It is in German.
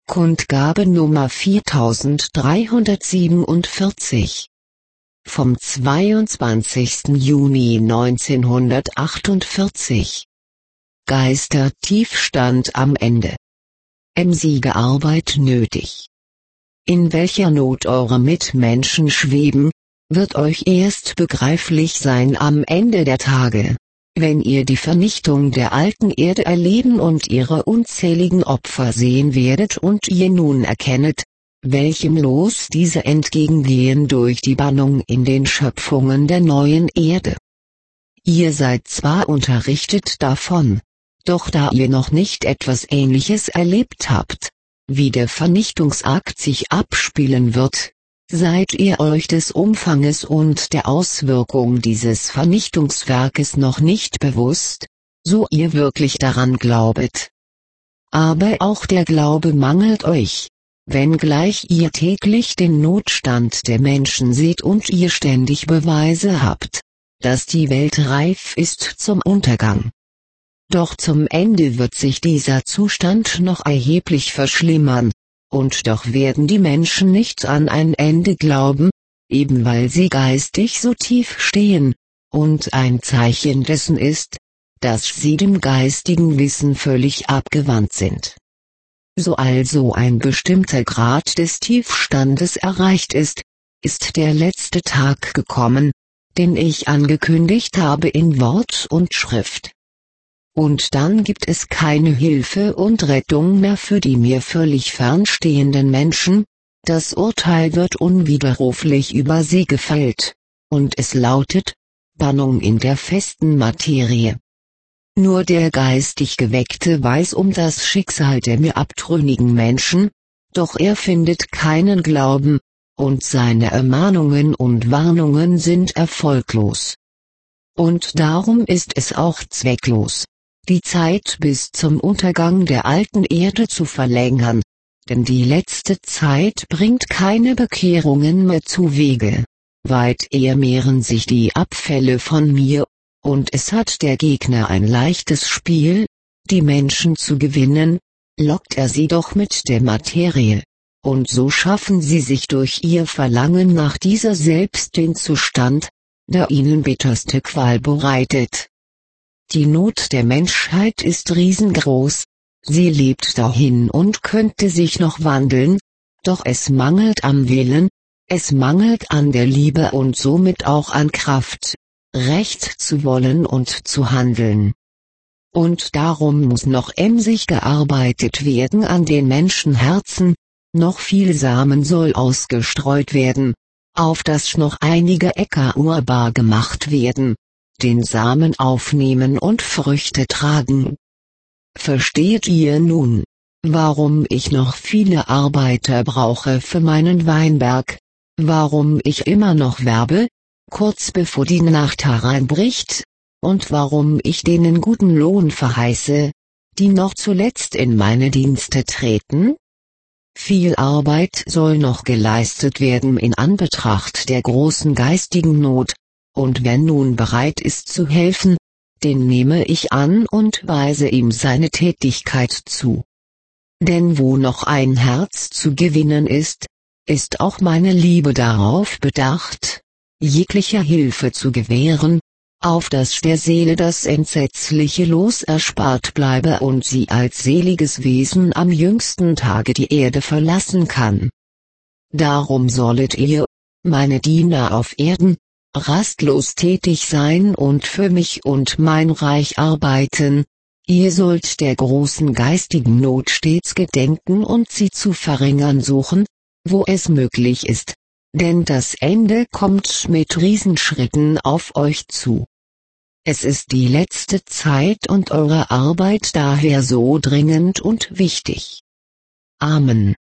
Kundgabe Nummer 4347 vom 22. Juni 1948. Geistertiefstand am Ende. Siegearbeit nötig. In welcher Not eure Mitmenschen schweben, wird euch erst begreiflich sein am Ende der Tage, wenn ihr die Vernichtung der alten Erde erleben und ihre unzähligen Opfer sehen werdet und ihr nun erkennet, welchem Los diese entgegengehen durch die Bannung in den Schöpfungen der neuen Erde. Ihr seid zwar unterrichtet davon, doch da ihr noch nicht etwas Ähnliches erlebt habt, wie der Vernichtungsakt sich abspielen wird, seid ihr euch des Umfanges und der Auswirkung dieses Vernichtungswerkes noch nicht bewusst, so ihr wirklich daran glaubet. Aber auch der Glaube mangelt euch, wenngleich ihr täglich den Notstand der Menschen seht und ihr ständig Beweise habt, dass die Welt reif ist zum Untergang. Doch zum Ende wird sich dieser Zustand noch erheblich verschlimmern, und doch werden die Menschen nicht an ein Ende glauben, eben weil sie geistig so tief stehen, und ein Zeichen dessen ist, dass sie dem geistigen Wissen völlig abgewandt sind. So also ein bestimmter Grad des Tiefstandes erreicht ist, ist der letzte Tag gekommen, den ich angekündigt habe in Wort und Schrift. Und dann gibt es keine Hilfe und Rettung mehr für die mir völlig fernstehenden Menschen, das Urteil wird unwiderruflich über sie gefällt, und es lautet: Bannung in der festen Materie. Nur der geistig Geweckte weiß um das Schicksal der mir abtrünnigen Menschen, doch er findet keinen Glauben, und seine Ermahnungen und Warnungen sind erfolglos. Und darum ist es auch zwecklos, die Zeit bis zum Untergang der alten Erde zu verlängern, denn die letzte Zeit bringt keine Bekehrungen mehr zuwege. Weit eher mehren sich die Abfälle von mir, und es hat der Gegner ein leichtes Spiel, die Menschen zu gewinnen, lockt er sie doch mit der Materie, und so schaffen sie sich durch ihr Verlangen nach dieser selbst den Zustand, der ihnen bitterste Qual bereitet. Die Not der Menschheit ist riesengroß, sie lebt dahin und könnte sich noch wandeln, doch es mangelt am Willen, es mangelt an der Liebe und somit auch an Kraft, recht zu wollen und zu handeln. Und darum muss noch emsig gearbeitet werden an den Menschenherzen, noch viel Samen soll ausgestreut werden, auf das noch einige Äcker urbar gemacht werden, den Samen aufnehmen und Früchte tragen. Versteht ihr nun, warum ich noch viele Arbeiter brauche für meinen Weinberg, warum ich immer noch werbe, kurz bevor die Nacht hereinbricht, und warum ich denen guten Lohn verheiße, die noch zuletzt in meine Dienste treten? Viel Arbeit soll noch geleistet werden in Anbetracht der großen geistigen Not, und wer nun bereit ist zu helfen, den nehme ich an und weise ihm seine Tätigkeit zu. Denn wo noch ein Herz zu gewinnen ist, ist auch meine Liebe darauf bedacht, jeglicher Hilfe zu gewähren, auf dass der Seele das entsetzliche Los erspart bleibe und sie als seliges Wesen am jüngsten Tage die Erde verlassen kann. Darum sollet ihr, meine Diener auf Erden, rastlos tätig sein und für mich und mein Reich arbeiten, ihr sollt der großen geistigen Not stets gedenken und sie zu verringern suchen, wo es möglich ist, denn das Ende kommt mit Riesenschritten auf euch zu. Es ist die letzte Zeit und eure Arbeit daher so dringend und wichtig. Amen.